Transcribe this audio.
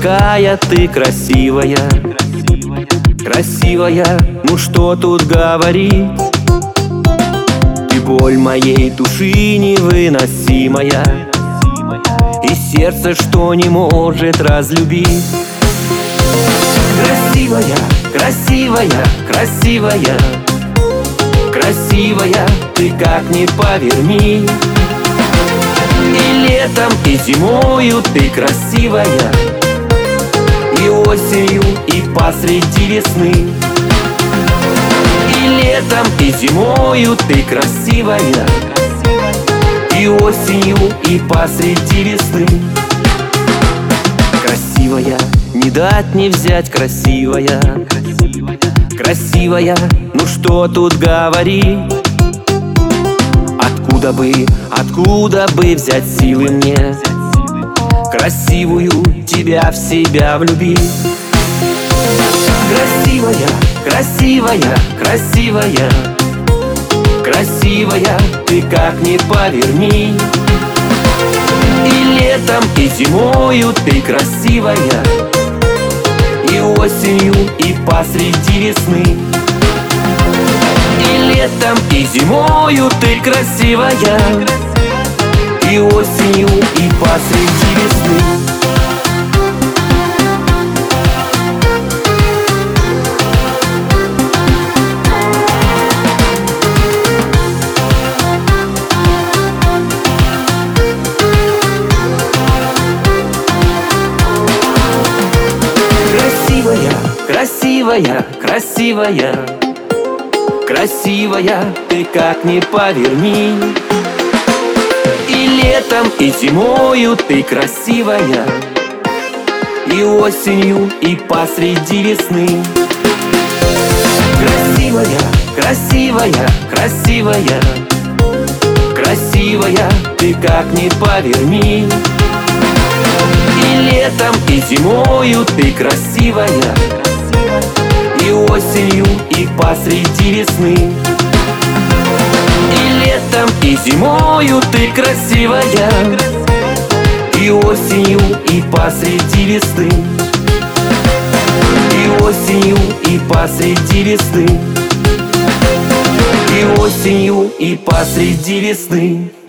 какая ты красивая, красивая, ну что тут говорить? Ты боль моей души невыносимая, и сердце, что не может разлюбить. Красивая, красивая, красивая, красивая, ты как ни поверни. И летом, и зимою ты красивая, и осенью, и посреди весны. И летом, и зимою ты красивая, и осенью, и посреди весны. Красивая, не дать не взять, красивая, красивая, ну что тут говорить? Откуда бы взять силы мне красивую тебя в себя влюбить? Красивая, красивая, красивая, красивая, ты как ни поверни. И летом, и зимою ты красивая, и осенью, и посреди весны. И летом, и зимою ты красивая, и осенью, и посреди весны. Красивая, красивая, красивая, красивая, ты как ни поверни. И летом, и зимою ты красивая, и осенью, и посреди весны. Красивая, красивая, красивая, красивая, ты как ни поверни. И летом, и зимою ты красивая, и осенью, и посреди весны. И летом, и зимою ты красивая, и осенью, и посреди весны. И осенью, и посреди весны. И осенью, и посреди весны.